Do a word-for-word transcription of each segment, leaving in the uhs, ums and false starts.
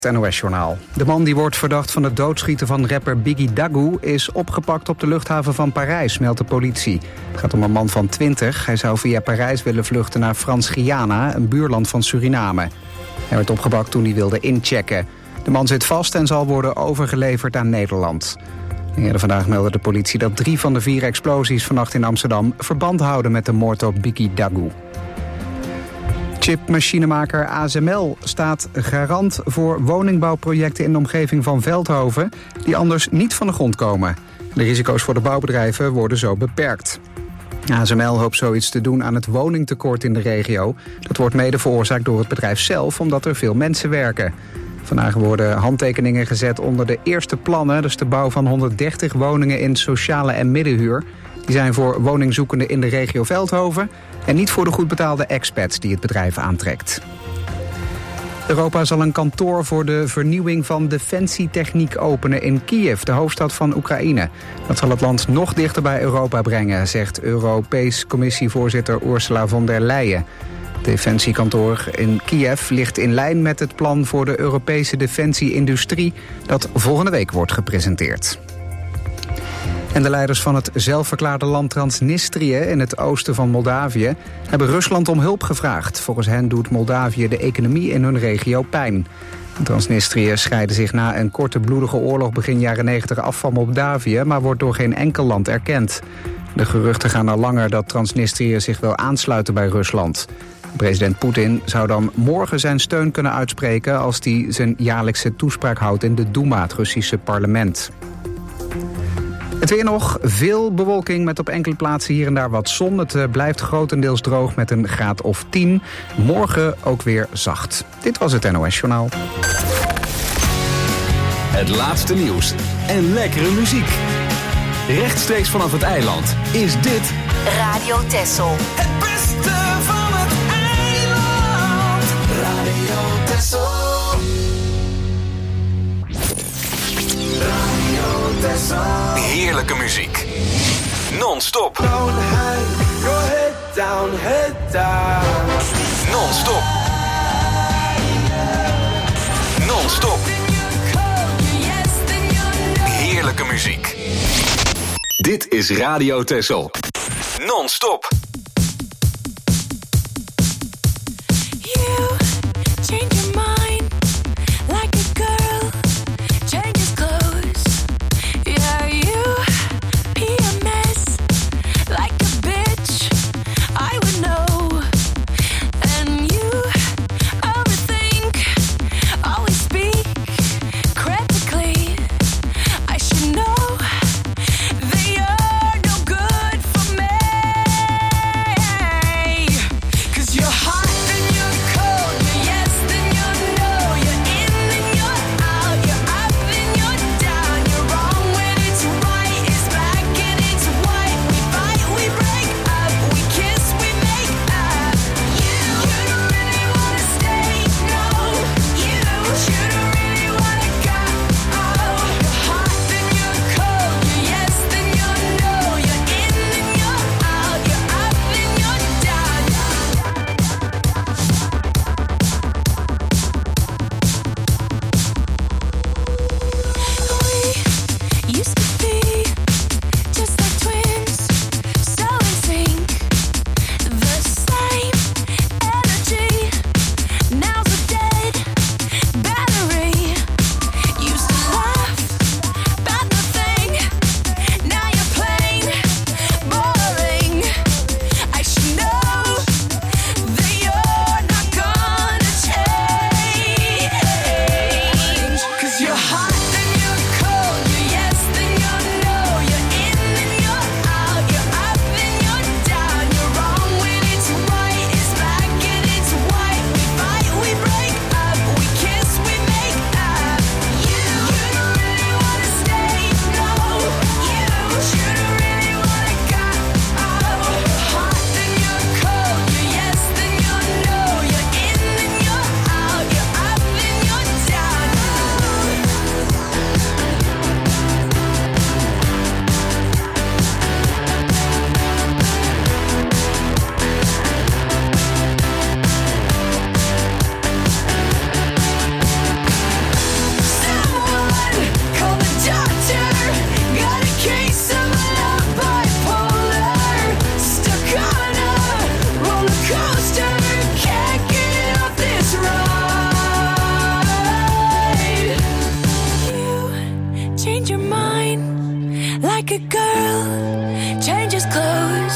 Het N O S-journaal. De man die wordt verdacht van het doodschieten van rapper Biggie Dagu is opgepakt op de luchthaven van Parijs, meldt de politie. Het gaat om een man van twintig. Hij zou via Parijs willen vluchten naar Frans-Guyana, een buurland van Suriname. Hij werd opgepakt toen hij wilde inchecken. De man zit vast en zal worden overgeleverd aan Nederland. Eerder vandaag meldde de politie dat drie van de vier explosies vannacht in Amsterdam verband houden met de moord op Biggie Dagu. Chipmachinemaker A S M L staat garant voor woningbouwprojecten in de omgeving van Veldhoven die anders niet van de grond komen. De risico's voor de bouwbedrijven worden zo beperkt. A S M L hoopt zoiets te doen aan het woningtekort in de regio. Dat wordt mede veroorzaakt door het bedrijf zelf, omdat er veel mensen werken. Vandaag worden handtekeningen gezet onder de eerste plannen, dus de bouw van honderddertig woningen in sociale en middenhuur. Die zijn voor woningzoekenden in de regio Veldhoven en niet voor de goed betaalde expats die het bedrijf aantrekt. Europa zal een kantoor voor de vernieuwing van defensietechniek openen in Kiev, de hoofdstad van Oekraïne. Dat zal het land nog dichter bij Europa brengen, zegt Europees Commissievoorzitter Ursula von der Leyen. Het defensiekantoor in Kiev ligt in lijn met het plan voor de Europese defensieindustrie dat volgende week wordt gepresenteerd. En de leiders van het zelfverklaarde land Transnistrië in het oosten van Moldavië hebben Rusland om hulp gevraagd. Volgens hen doet Moldavië de economie in hun regio pijn. Transnistrië scheidde zich na een korte bloedige oorlog begin jaren negentig af van Moldavië, maar wordt door geen enkel land erkend. De geruchten gaan al langer dat Transnistrië zich wil aansluiten bij Rusland. President Poetin zou dan morgen zijn steun kunnen uitspreken als hij zijn jaarlijkse toespraak houdt in de Duma, het Russische parlement. Het weer nog, veel bewolking met op enkele plaatsen hier en daar wat zon. Het uh, blijft grotendeels droog met een graad of tien. Morgen ook weer zacht. Dit was het N O S-journaal. Het laatste nieuws en lekkere muziek. Rechtstreeks vanaf het eiland is dit Radio Texel. Het beste van het eiland. Radio Texel. Radio Texel. heerlijke muziek. Non-stop. Don't hang your head down, head down. Non-stop. Non-stop. Heerlijke muziek. Dit is Radio Texel. Non-stop. They are no good for me. naked girl changes clothes.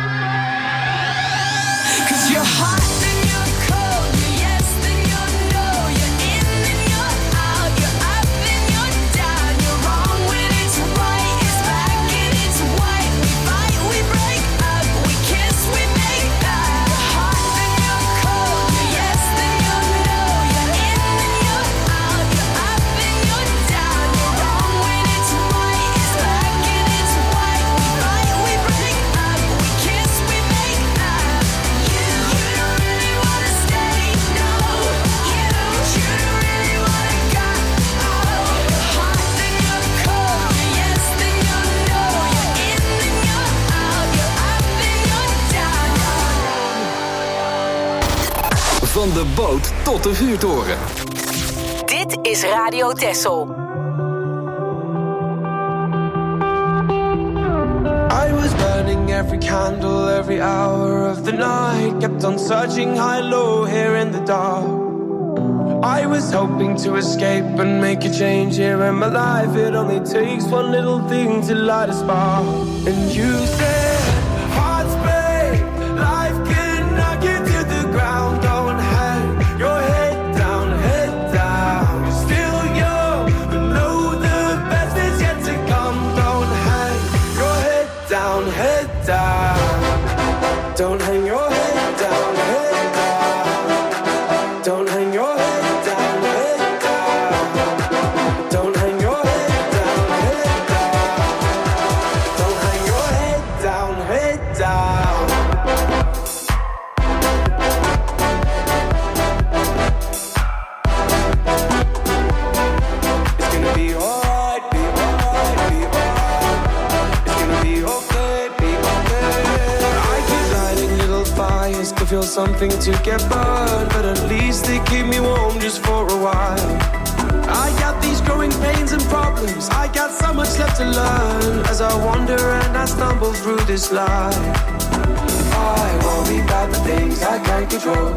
'Cause you're hot and you're cold, you're yes and you're no, you're in and you're out, you're up and you're down, you're wrong when it's right, it's black and it's white, we fight, we break up, we kiss, we make up. You're hot and you're cold, you're yes and you're no, you're in and you're out, you're up and you're down, you're wrong when it's right, it's black and it's white, we fight, we break up, we kiss, we make up. You, you don't really wanna stay, no. You, you don't really wanna go. Oh, you're hot then you're cold, you're yes then you're no, you're in then you're out, you're up then you're down. Van de boot tot de vuurtoren. Dit is Radio Texel. I was burning every candle, every hour of the night. Kept on searching high, low, here in the dark. I was hoping to escape and make a change here in my life. It only takes one little thing to light a spark. And you said, hearts break, life can knock you to the ground. Don't hang your head down, head down. You're still young, but know the best is yet to come. Don't hang your head down, head down. Don't hang your head down, head down. Don't hang your head down, head down. Don't hang your head down, head down. Don't hang your head down, head down. It's gonna be alright, be alright, be alright. It's gonna be okay, be okay. I keep lighting little fires to feel something to get burned, but at least they keep me warm just for a while. I got these growing pains and problems, I got so much left to learn as I wander and I stumble through this life. I worry about the things I can't control.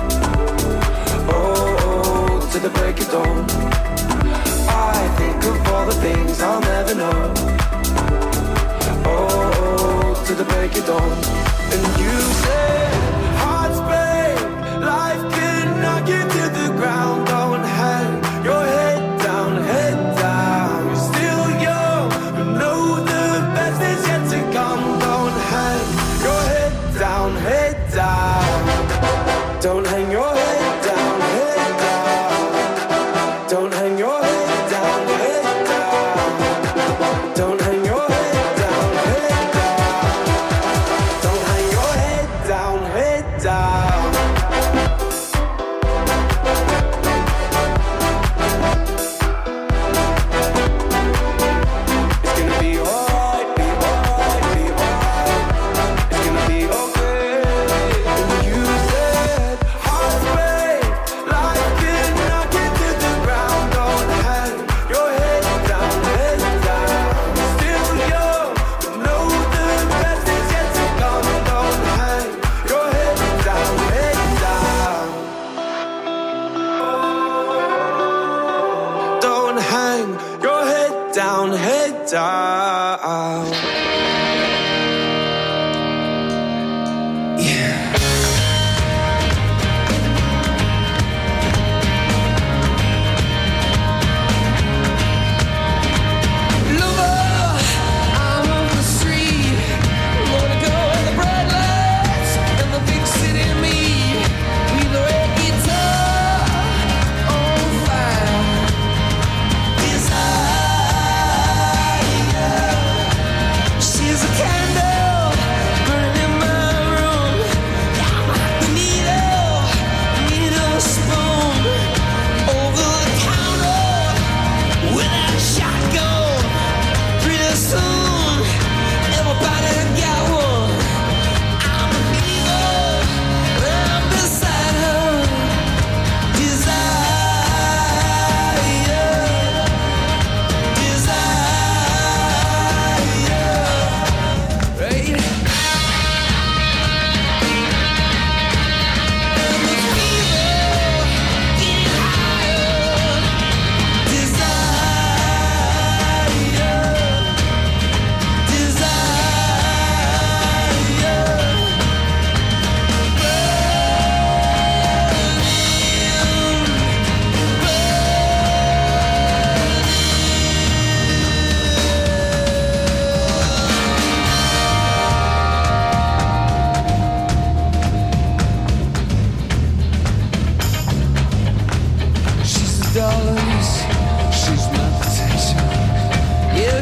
Oh, oh, to the break of dawn. I think of all the things I'll never know. Oh, oh, to the break of dawn. And you said, hearts break, life can knock you to the ground. Don't hang your head down, head down. You're still young, but know the best is yet to come. Don't hang your head down, head down. Don't hang your head down, head down. Don't hang your head down, head down. Don't hang your head down, head down. Don't hang your head down, head down. It's gonna be alright, be alright, be alright. It's gonna be okay. And you said, hearts break, life can knock you to the ground. Don't hang your head down, head down. Still young, but know the best is yet to come. Don't hang your head down, head down. Don't hang your head down, head down. Yeah. Lover, I'm on the street. Wanna go where the bright lights and the big city meet. With the red guitar on fire. Desire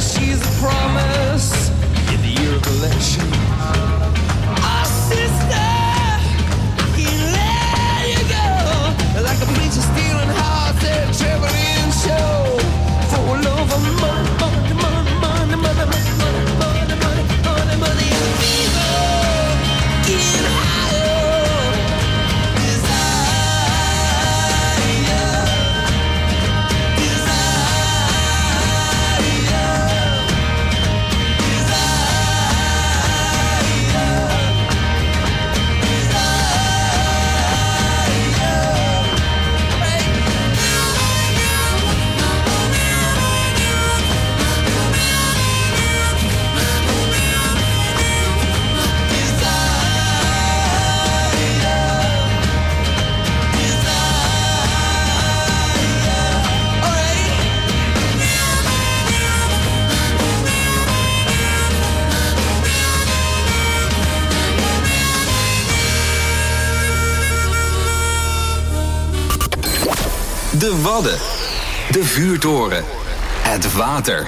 she's a promise in the year of election. Oh, sister, I can't let you go. Like a preacher stealing hearts at a traveling show. For love of money, money, money, money, money, money, money, money, money, money, and fever, getting higher. Desire, De Wadden. De vuurtoren. Het water.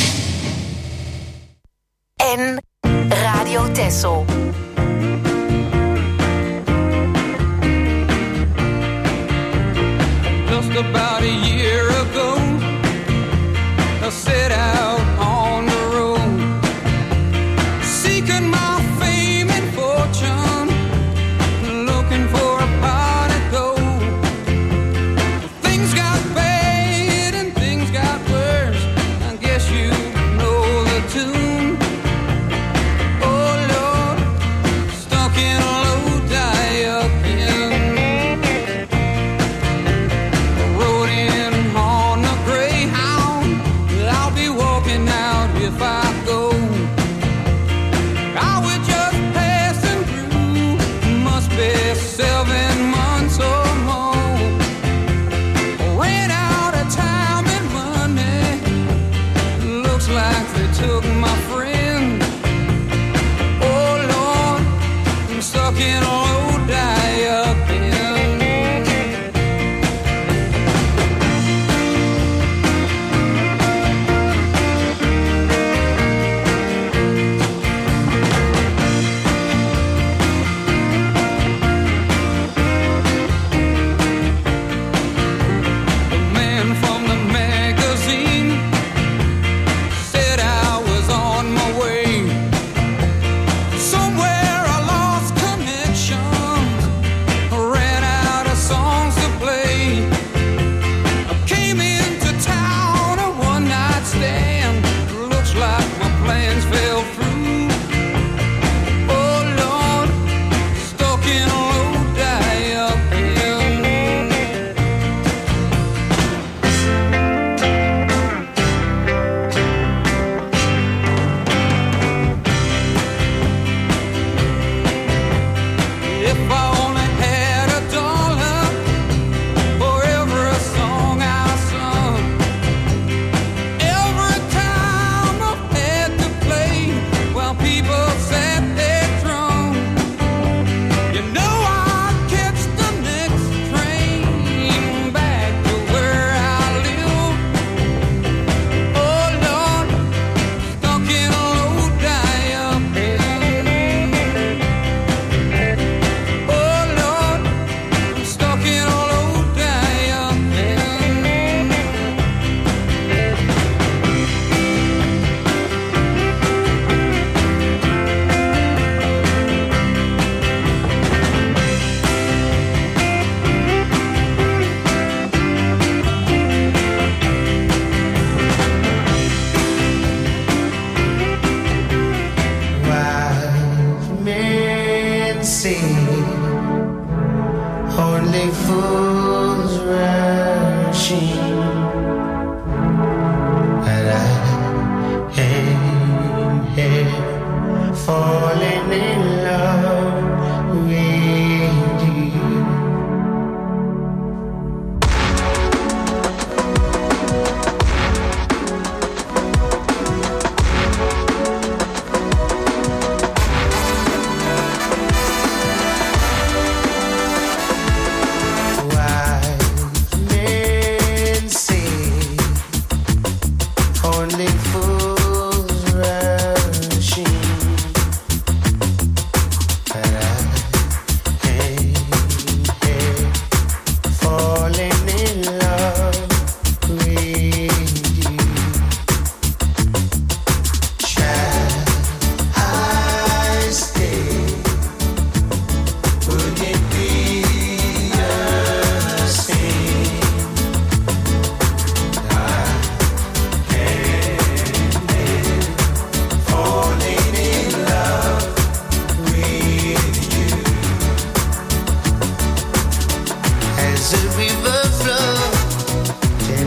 En Radio Texel. Just about a year ago, I set out on the road, seeking my fame and fortune, looking for a pot of gold. Things got bad and things got worse, I guess you know the tune. Oh Lord, stuck in a low die up in road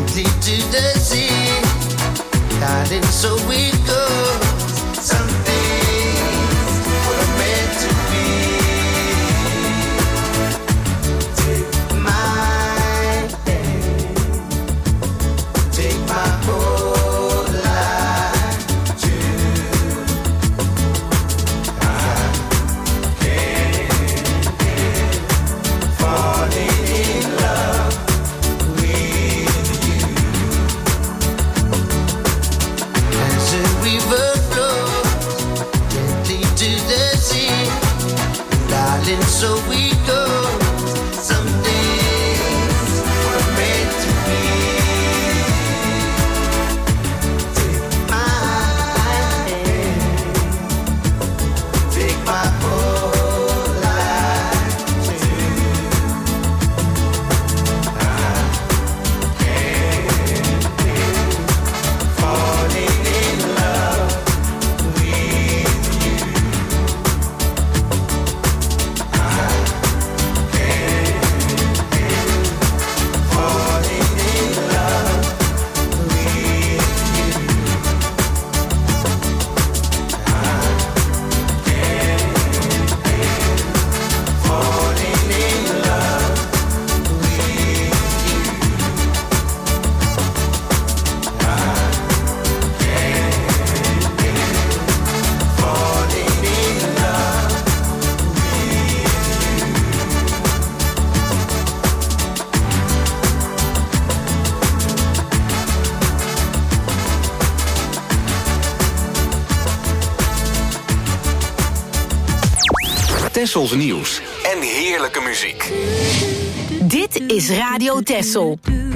gently to the sea. Darling, so we go. Some things were meant to be. Take my hand, take my whole life too. I can't help falling in love with you. As a river flows gently to the sea, darling, so we go. Some days were meant to be. Take my hand, take my whole life too. I can't help falling in love with you. I can't help falling in love with you. I can't help falling in love with you. I can't help falling in love Tessels nieuws en heerlijke muziek. Dit is Radio Tessel.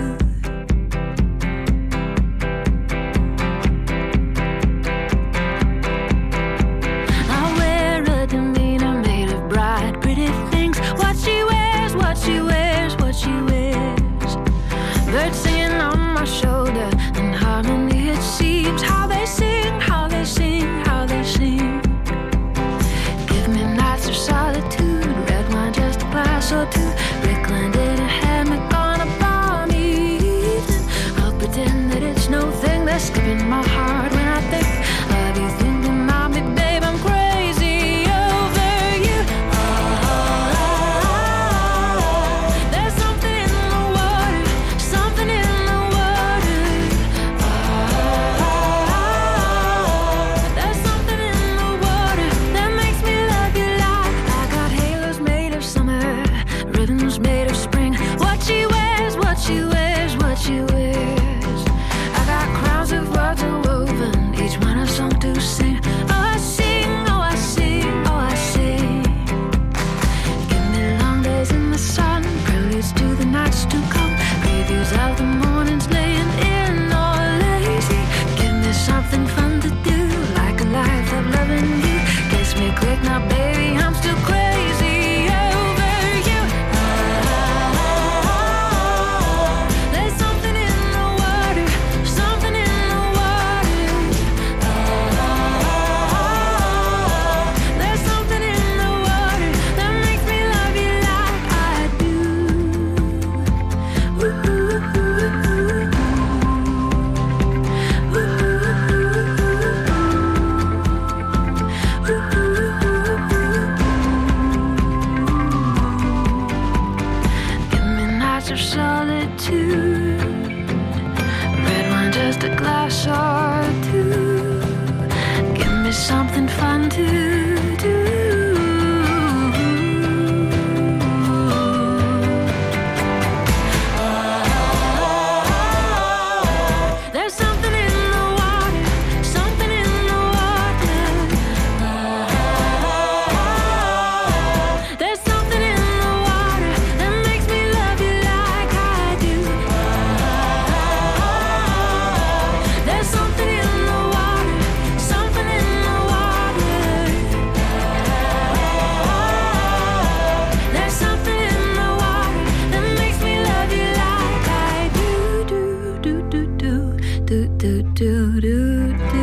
I wear a demeanor made of bright, pretty things. What she wears, what she wears, what she wears. Birds singing on my shoulder, in harmony it seems. How they sing, how they sing, how they sing. Give me nights of solitude, red wine, just a glass or two. Reclined in a hammock on a balmy evening. I'll pretend that it's no thing that's skipping my heart when I think of you thinking of me, babe. I'm crazy over you. Ah, there's something in the water, something in the water. Ah, there's something in the water that makes me love you like I got halos made of summer, ribbons made of spring. What she wears, what she wears, what she wears. I got crowns of words woven, each one a song to sing. Oh, I sing, oh, I sing, oh, I sing. Give me long days in the sun, preludes to the nights to come, previews of the mornings laying in or lazy. Give me something fun to do, like a life of loving you. Kiss me quick now, baby, I'm still crazy over you. Ah, there's something in the water, something in the water. Ah, there's something in the water that makes me love you like I do. Ooh, ooh, ooh, ooh. Ooh, ooh, ooh, ooh. Give me nights of solitude, red wine, just a glass or two. Give me something fun to do. There's something in the water, something in the water. There's something in the water that makes me love you like I do. There's something in the water, something in the water. There's something in the water that makes me love you like I do. Do do do do do do do do do.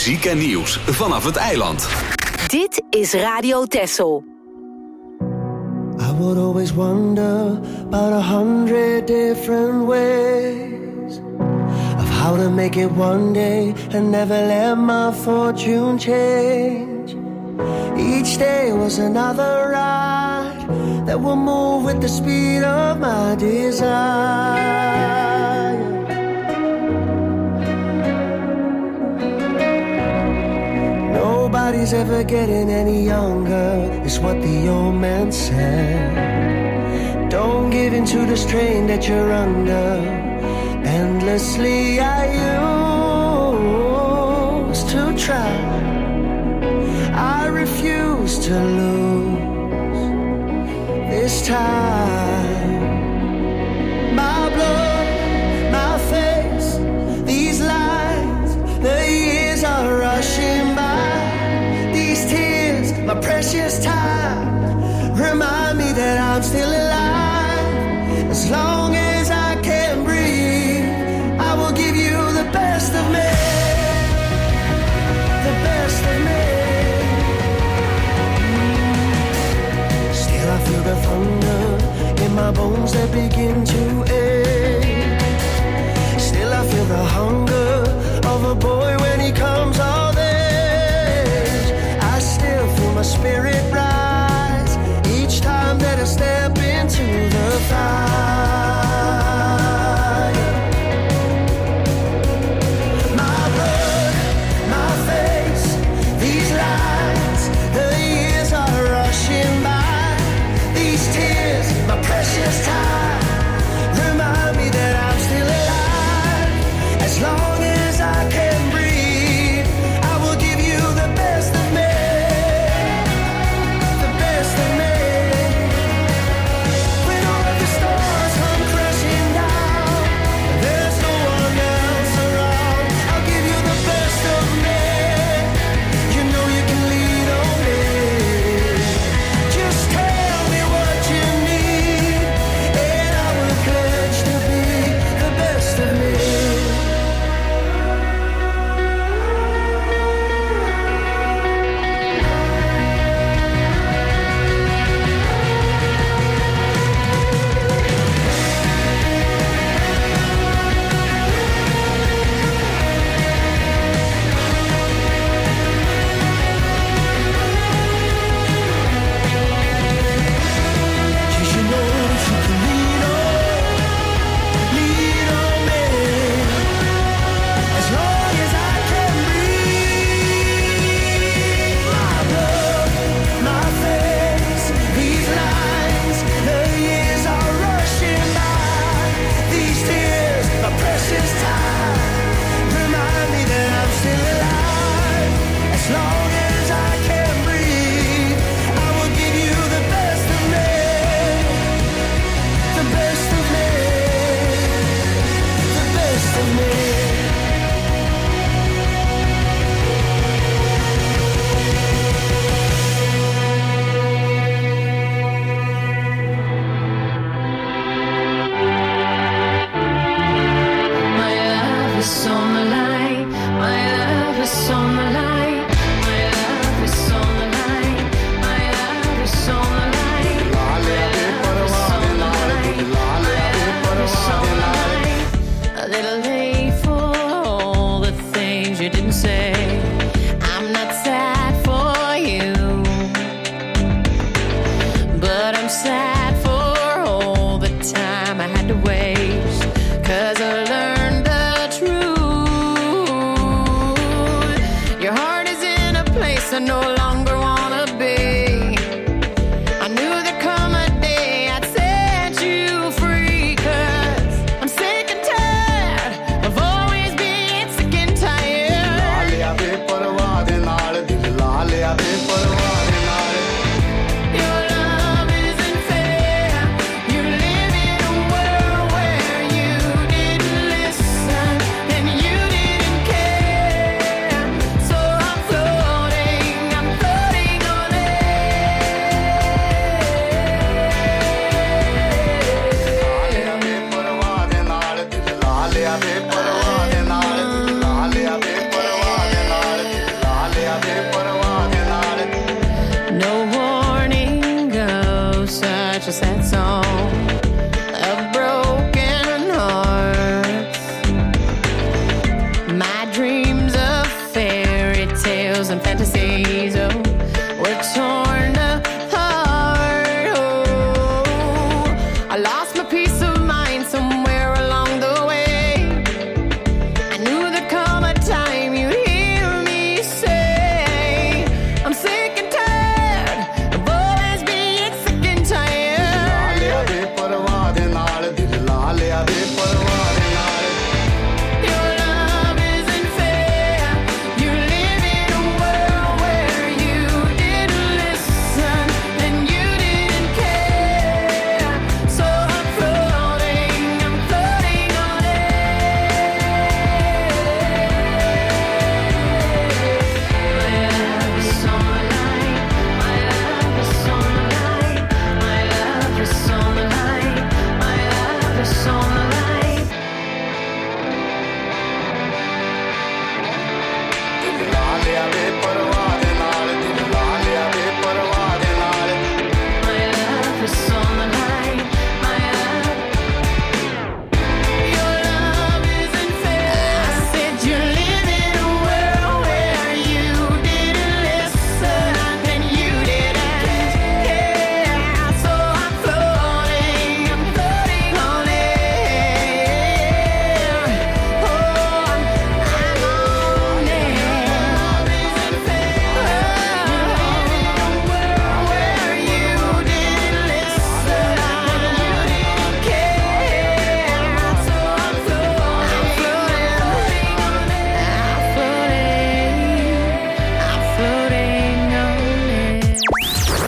muziek en nieuws vanaf het eiland. Dit is Radio Texel. I would always wonder about a hundred different ways of how to make it one day and never let my fortune change. Each day was another ride that will move with the speed of my desire. Nobody's ever getting any younger, is what the old man said. Don't give in to the strain that you're under. Endlessly I used to try. I refuse to lose this time. My blood, my face, these lines, the years are rushing by. My precious time, remind me that I'm still alive. As long as I can breathe, I will give you the best of me, the best of me. Still I feel the thunder in my bones that begin to ache. Still I feel the hunger of a boy when he comes of age. I still feel my spirit rise each time that I step into the fire. My blood, my face, these lines, the years are rushing by. These tears, my precious time, remind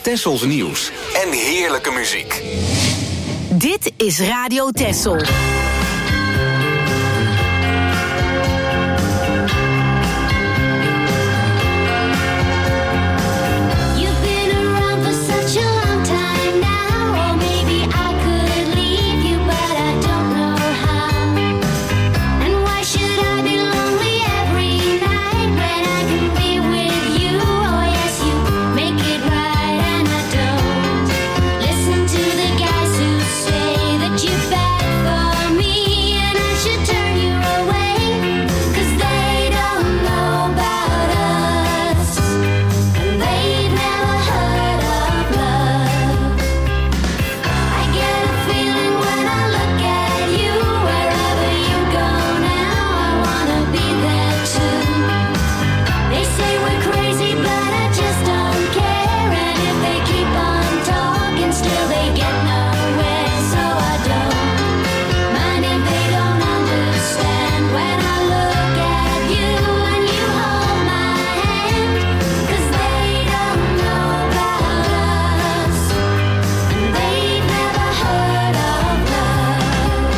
Tessels nieuws en heerlijke muziek. Dit is Radio Tessel. You've been around for such a long time now, or maybe I could leave you, but I don't know how. And why should I be lonely every night when I can be with you? Oh yes, you make it right, and I don't listen to the guys who say that you're bad for me, and I should turn you away, 'cause they don't know about us, and they've never heard of love. I get a feeling when I look at you, wherever you go now, I wanna be there too. They say we're crazy, but I just don't care, and if they keep on talking, still they get nowhere, so I don't mind if they don't understand when I look at you and you hold my hand, 'cause they don't know about us, and they've never heard of love.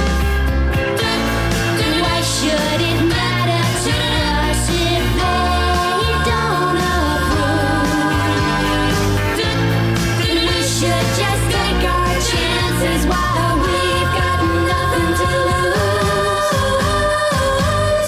Why should it matter to us if they don't approve? We should just take our chances while we've got nothing to lose.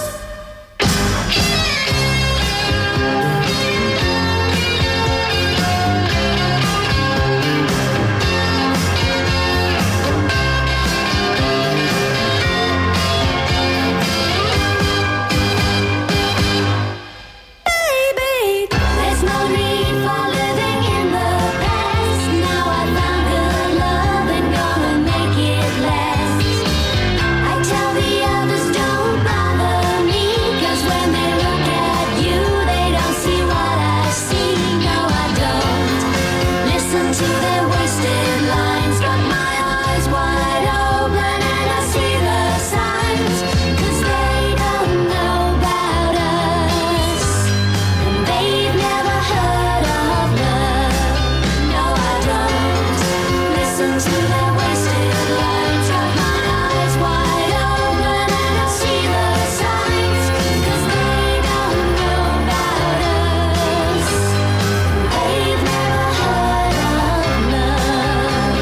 Baby, there's no need for living in the past. Now I found good love and gonna make it last. I tell the others don't bother me, 'cause when they look at you, they don't see what I see. No, I don't listen to their wasted lines. Got my eyes wide open and I see the signs, 'cause they don't know about us, and they've never heard of love. No, I don't listen to their wasted lines. Got my eyes wide open and I see the signs, 'cause they don't know about us, and they've never heard of love.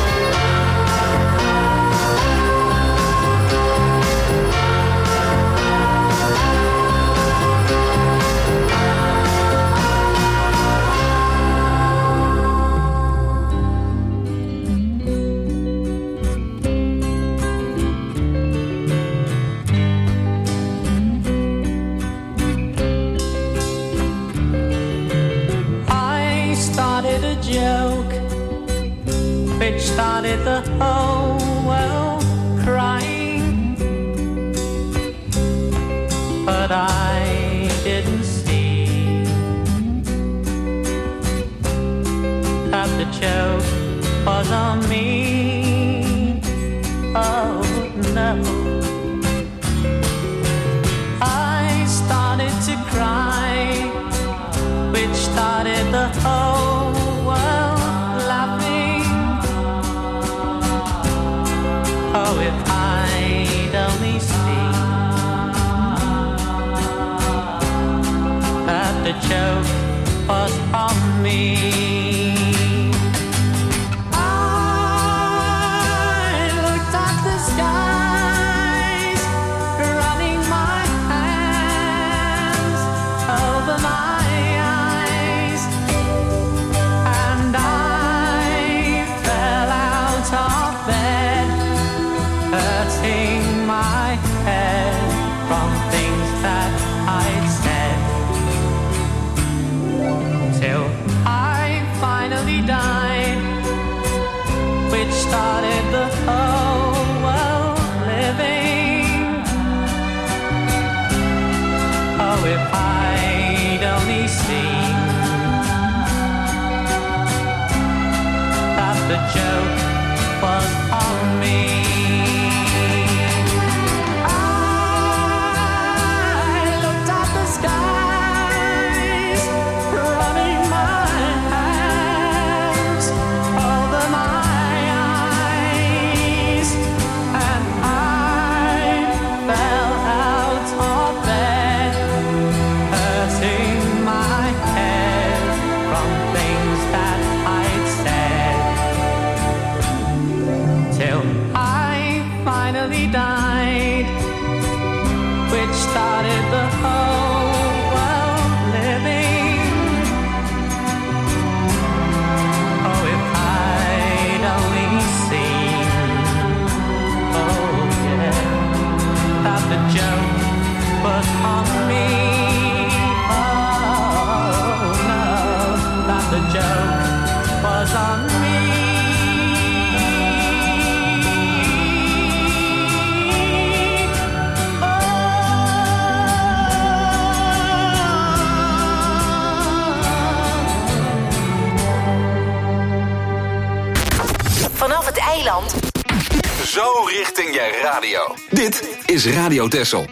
I started a joke which started the whole world crying, but I didn't see that the joke was on me. Oh no, I started to cry, which started the whole world laughing. Oh, if I'd only seen that the joke was on me. I looked at the skies, running my hands over my eyes, and I fell out of bed, hurting my head from things that I'd said, till I finally died, which started the whole world living. Oh, if I'd only seen that the joke was on me. I looked at the skies, running my hands eiland. Zo richting je radio. Dit is Radio Texel.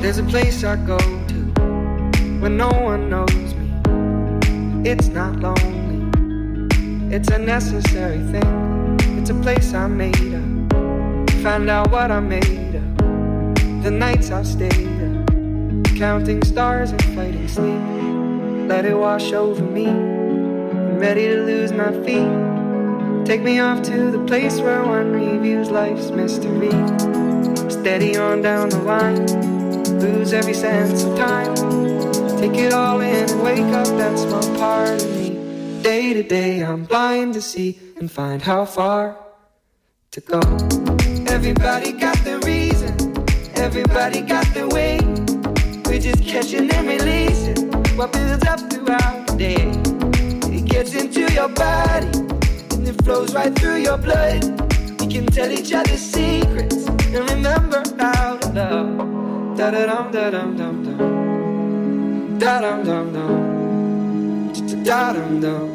There's a place I go to when no one knows me. It's not lonely, it's a necessary thing. It's a place I made up, find out what I made of. The nights I've stayed up, counting stars and fighting sleep. Let it wash over me, I'm ready to lose my feet. Take me off to the place where one reviews life's mystery. Steady on down the line, lose every sense of time. Take it all in and wake up that small part of me. Day to day I'm blind to see and find how far to go. Everybody got their reason, everybody got their way. We're just catching and releasing what builds up throughout the day. It gets into your body and it flows right through your blood. We can tell each other secrets and remember how to love. Da da dum da dum dum dum, da dum dum dum, da dum dum,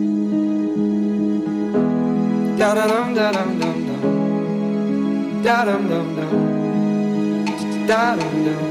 da da dum da dum dum dum, da dum dum dum, da dum dum.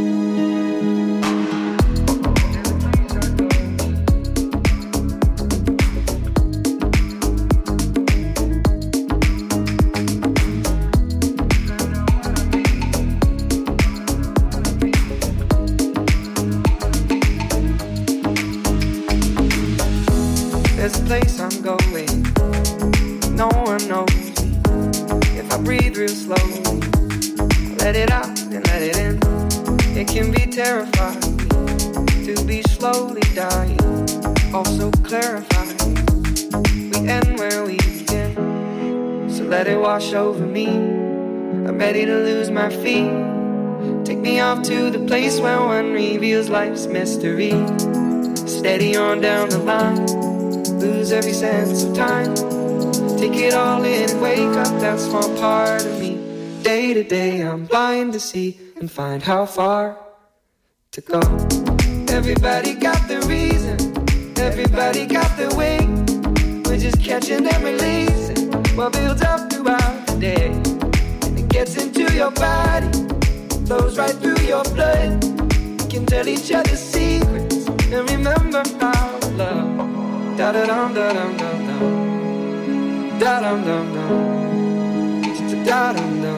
There's a place I'm going, no one knows me. If I breathe real slowly, let it out and let it in. It can be terrifying to be slowly dying, also clarifying. We end where we begin, so let it wash over me. I'm ready to lose my feet. Take me off to the place where one reveals life's mystery. Steady on down the line, lose every sense of time. Take it all in and wake up that small part of me. Day to day I'm blind to see and find how far to go. Everybody got their reason, everybody got their way. We're just catching and releasing what builds up throughout the day. And it gets into your body, flows right through your blood. We can tell each other secrets and remember how to love. Da da dum da dum dum dum, da dum dum dum, da dum dum,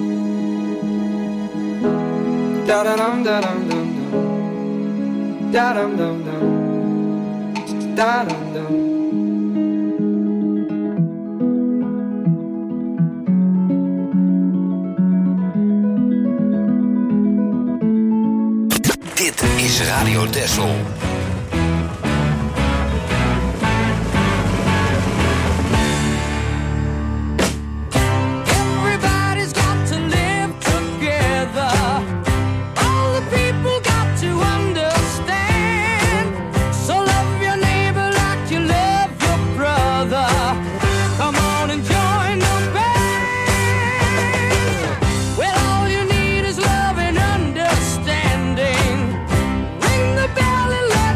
da da dum da dum dum dum, da dum dum dum, da dum dum. Dit is Radio Texel. Well, all you need is love and understanding. Ring the bell and let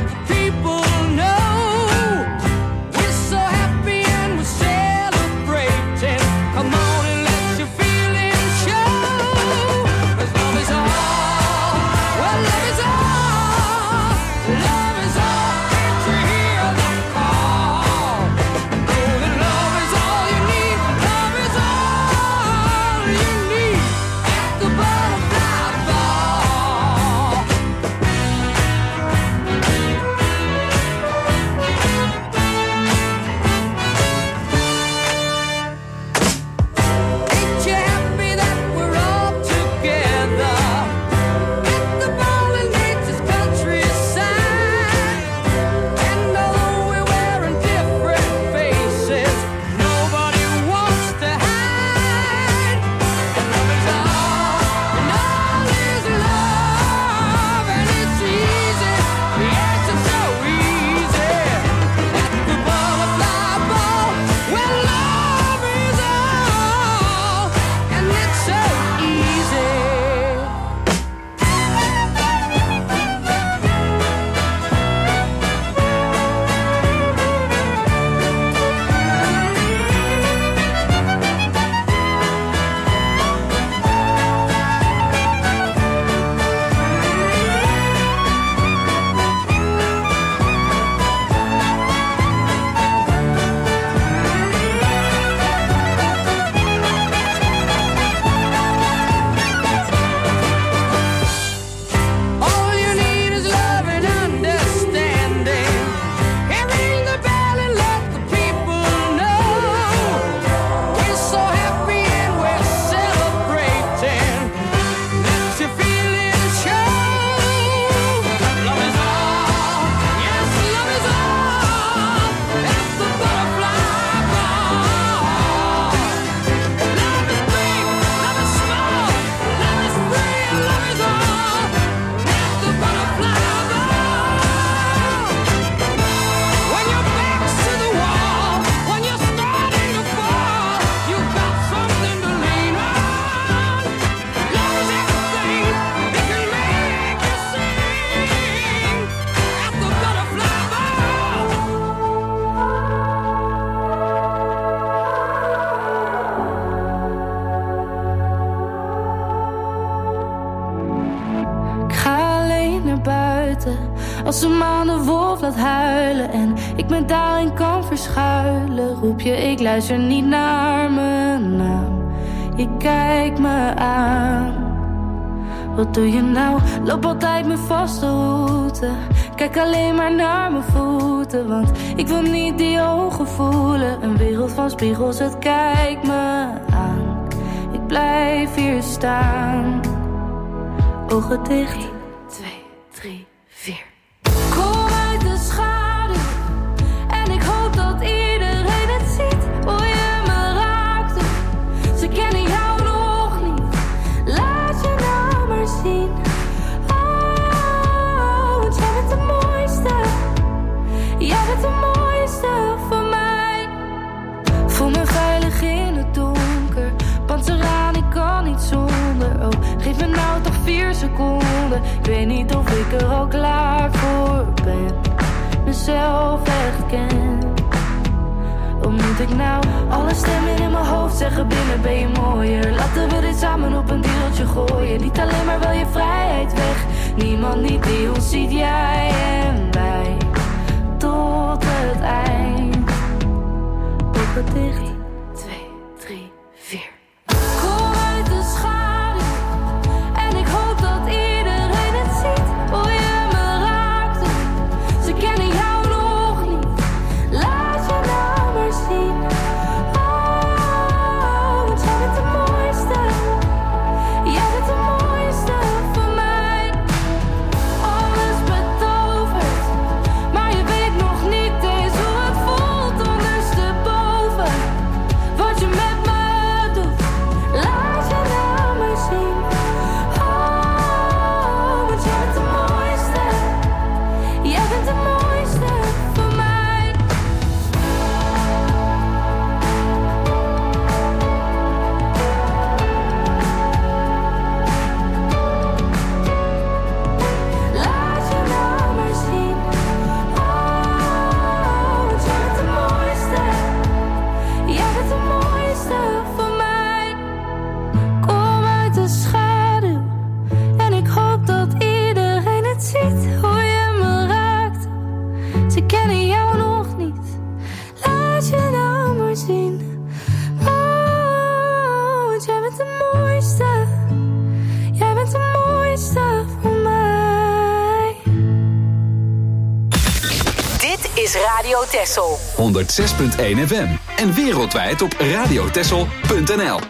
buiten. Als een maan de wolf laat huilen en ik me daarin kan verschuilen, roep je, ik luister niet naar mijn naam. Je kijkt me aan. Wat doe je nou? Loop altijd mijn vaste route. Kijk alleen maar naar mijn voeten, want ik wil niet die ogen voelen. Een wereld van spiegels, het kijkt me aan. Ik blijf hier staan. Ogen dicht. één, twee, drie, vier. Kom uit de schaduw en ik hoop dat iedereen het ziet. Hoe je me raakte, ze kennen jou nog niet. Laat je nou maar zien. Oh, want jij bent de mooiste. Jij bent de mooiste voor mij. Voel me veilig in het donker. Panzer aan, ik kan niet zonder. Oh, geef me nou toch vier seconden. Ik weet niet of ik er al klaar voor ben. Mezelf echt ken. Hoe moet ik nou alle stemmen in mijn hoofd zeggen? Binnen ben je mooier. Laten we dit samen op een deeltje gooien. Niet alleen maar wel je vrijheid weg. Niemand niet die ons ziet, jij en wij. Tot het eind. Ogen dicht. één, twee, drie, vier. Kom uit de schaduw en ik hoop dat iedereen het ziet. Hoe je me raakte, ze kennen jou nog niet. Laat je nou maar zien. Oh, want jij bent de mooiste. Jij bent de mooiste voor mij. Alles betoverd, maar je weet nog niet eens hoe het voelt ondersteboven. Wat je met me doet, laat je nou maar zien. Oh, want jij bent de mooiste. Jij bent de mooiste voor mij. Laat je nou maar zien. Oh, want jij bent de mooiste. Jij bent de mooiste voor mij. Kom uit de schaduw en ik hoop dat iedereen het ziet. Hoe je me raakt, ze kennen jou nog niet. Laat je nou maar zien. Oh, want jij bent de mooiste. Jij bent de mooiste voor mij. Dit is Radio Texel. honderd zes punt één F M en wereldwijd op radiotexel punt n l.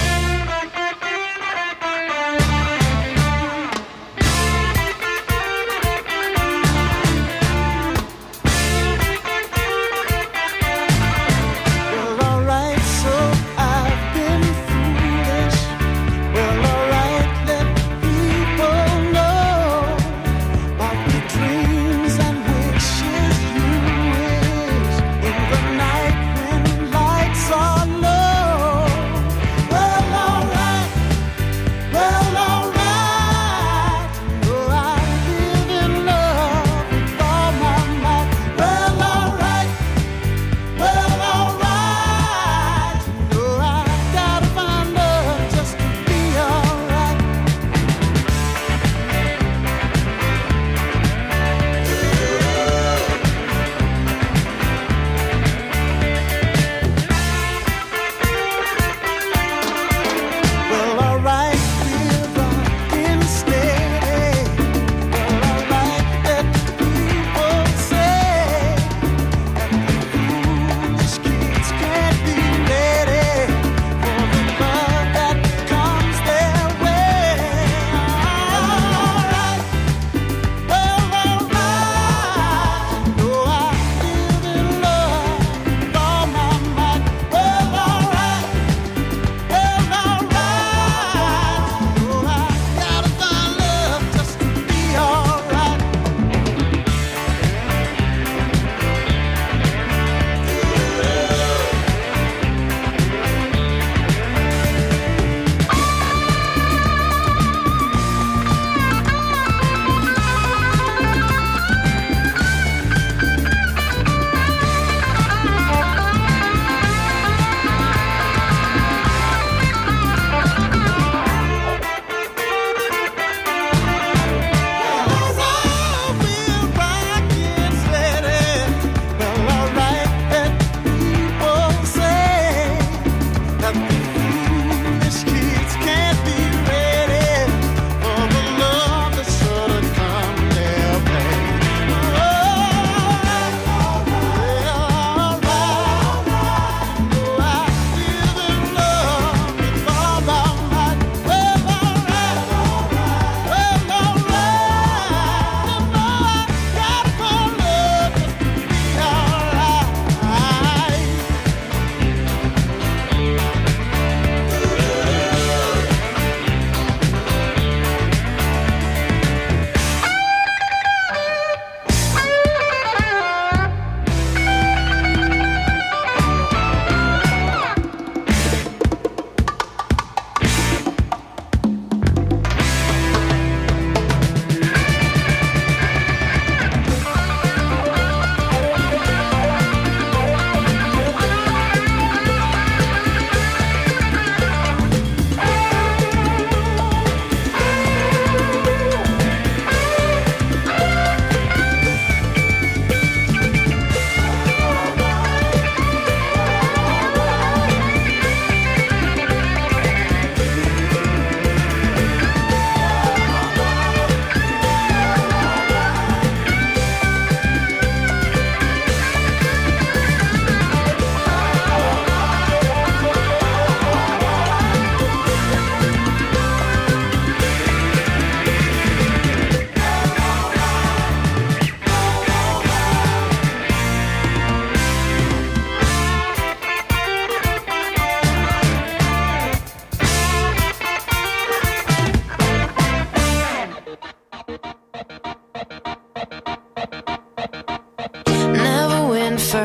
Well, alright, so I've been foolish. Well, alright, let people know about the dreams and wishes you wish in the night when lights are low.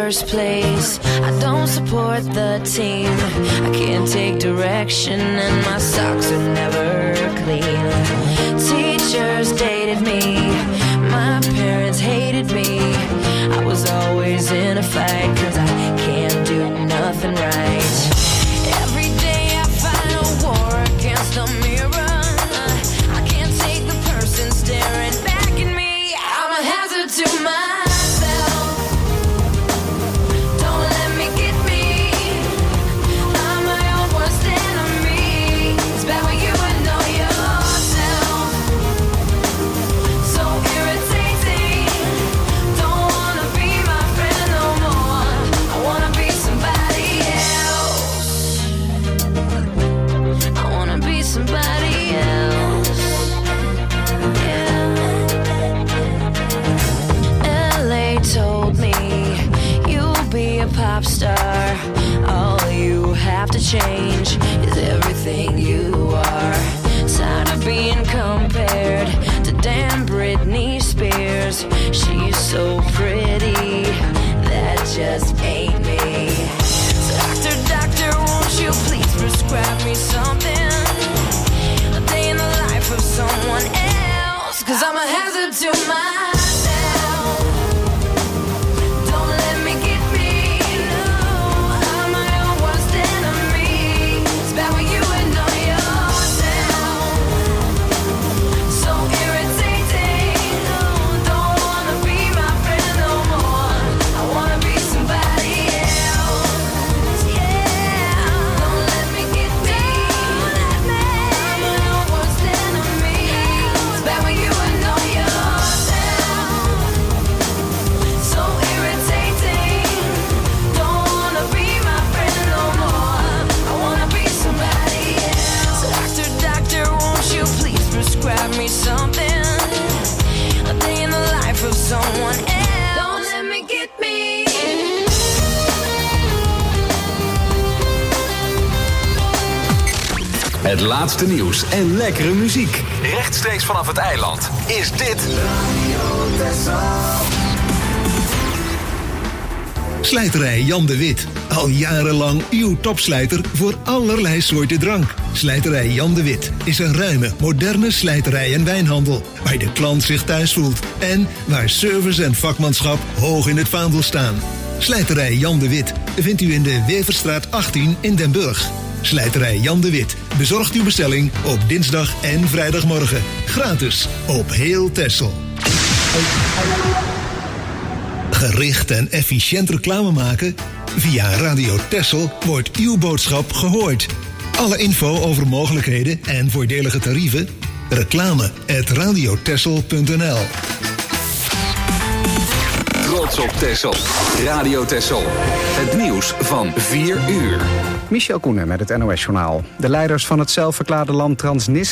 first place. I don't support the team. I can't take direction and my socks are never clean. Teachers dated me. My parents hated me. I was always in a fight 'cause I can't do nothing right. Every day I fight a war against the mirror. I can't take the person staring back at me. I'm a hazard to myself. Don't let me get me. I'm my own worst enemy. It's bad when you would know yourself. So irritating. Don't wanna be my friend no more. I wanna be somebody else. I wanna be somebody else. Yeah. L A told me you'll be a pop star. All you have to change is everything you are. Tired of being compared to damn Britney Spears. She's so pretty, that just ain't me. Doctor, doctor, won't you please prescribe me something? A day in the life of someone else. 'Cause I'm a hazard to myself. Don't let me get me. No, I'm my own worst enemy. It's bad when you would know yourself. So irritating. No, don't wanna be my friend no more. I wanna be somebody else. Yeah. Don't let me get me. I'm my own worst enemy. It's bad when you would know yourself. So irritating. Don't wanna be my friend no more. I wanna be somebody else. Doctor, doctor, won't you please prescribe me something? A day in the life of someone else. Don't let me get me. Het laatste nieuws en lekkere muziek. Rechtstreeks vanaf het eiland is dit... Slijterij Jan de Wit. Al jarenlang uw topslijter voor allerlei soorten drank. Slijterij Jan de Wit is een ruime, moderne slijterij en wijnhandel. Waar de klant zich thuis voelt. En waar service en vakmanschap hoog in het vaandel staan. Slijterij Jan de Wit vindt u in de Weverstraat achttien in Den Burg. Slijterij Jan de Wit bezorgt uw bestelling op dinsdag en vrijdagmorgen. Gratis op heel Texel. Gericht en efficiënt reclame maken? Via Radio Texel wordt uw boodschap gehoord. Alle info over mogelijkheden en voordelige tarieven? Reclame at radiotexel punt n l. Trots op Texel. Radio Texel. Het nieuws van vier uur. Michel Koenen met het N O S-journaal. De leiders van het zelfverklaarde land Transnistrië